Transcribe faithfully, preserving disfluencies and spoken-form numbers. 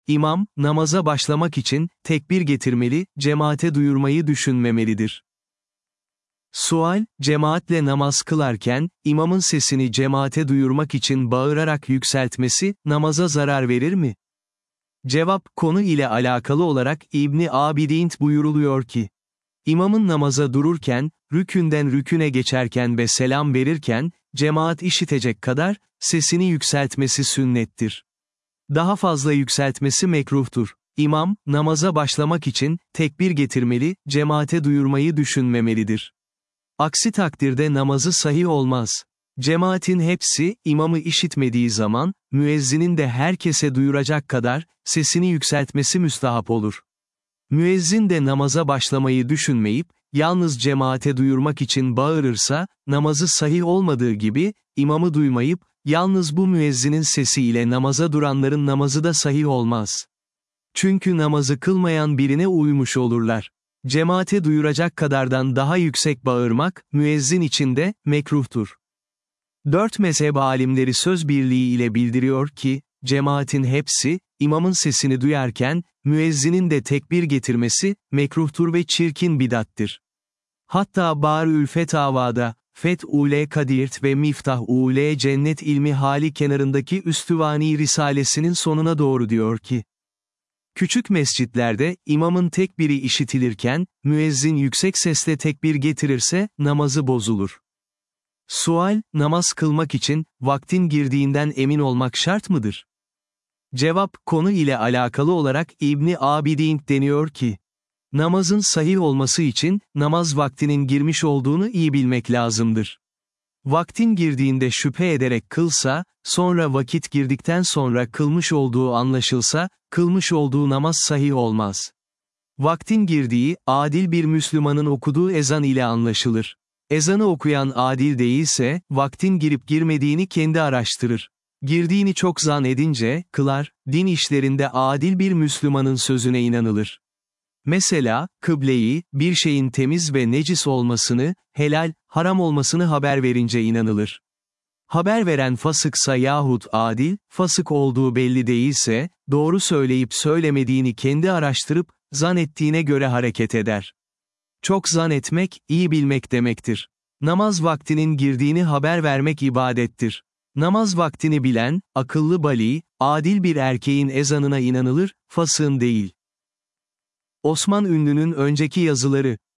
İmam, namaza başlamak için, tekbir getirmeli, cemaate duyurmayı düşünmemelidir. Sual, cemaatle namaz kılarken, imamın sesini cemaate duyurmak için bağırarak yükseltmesi, namaza zarar verir mi? Cevap, konu ile alakalı olarak İbni Abidin buyuruluyor ki, İmamın namaza dururken, rükünden rüküne geçerken ve selam verirken, cemaat işitecek kadar, sesini yükseltmesi sünnettir. Daha fazla yükseltmesi mekruhtur. İmam, namaza başlamak için, tekbir getirmeli, cemaate duyurmayı düşünmemelidir. Aksi takdirde namazı sahih olmaz. Cemaatin hepsi, imamı işitmediği zaman, müezzinin de herkese duyuracak kadar, sesini yükseltmesi müstahap olur. Müezzin de namaza başlamayı düşünmeyip, yalnız cemaate duyurmak için bağırırsa, namazı sahih olmadığı gibi, imamı duymayıp, yalnız bu müezzinin sesiyle namaza duranların namazı da sahih olmaz. Çünkü namazı kılmayan birine uymuş olurlar. Cemaate duyuracak kadardan daha yüksek bağırmak, müezzin için de, mekruhtur. Dört mezhep alimleri söz birliği ile bildiriyor ki, cemaatin hepsi, imamın sesini duyarken, müezzinin de tekbir getirmesi, mekruhtur ve çirkin bidattir. Hatta Bâr-ül Fetavâ'da, Feth-ul Kadirt ve Miftah-ul Cennet ilmi hali kenarındaki Üstüvani Risalesinin sonuna doğru diyor ki, küçük mescitlerde, imamın tekbiri işitilirken, müezzin yüksek sesle tekbir getirirse, namazı bozulur. Sual, namaz kılmak için, vaktin girdiğinden emin olmak şart mıdır? Cevap, konu ile alakalı olarak İbni Abidin deniyor ki, namazın sahih olması için, namaz vaktinin girmiş olduğunu iyi bilmek lazımdır. Vaktin girdiğinde şüphe ederek kılsa, sonra vakit girdikten sonra kılmış olduğu anlaşılsa, kılmış olduğu namaz sahih olmaz. Vaktin girdiği, adil bir Müslümanın okuduğu ezan ile anlaşılır. Ezanı okuyan adil değilse, vaktin girip girmediğini kendi araştırır. Girdiğini çok zannedince, kılar, din işlerinde adil bir Müslümanın sözüne inanılır. Mesela, kıbleyi, bir şeyin temiz ve necis olmasını, helal, haram olmasını haber verince inanılır. Haber veren fasıksa yahut adil, fasık olduğu belli değilse, doğru söyleyip söylemediğini kendi araştırıp, zannettiğine göre hareket eder. Çok zannetmek, iyi bilmek demektir. Namaz vaktinin girdiğini haber vermek ibadettir. Namaz vaktini bilen, akıllı bali, adil bir erkeğin ezanına inanılır, fasığın değil. Osman Ünlü'nün önceki yazıları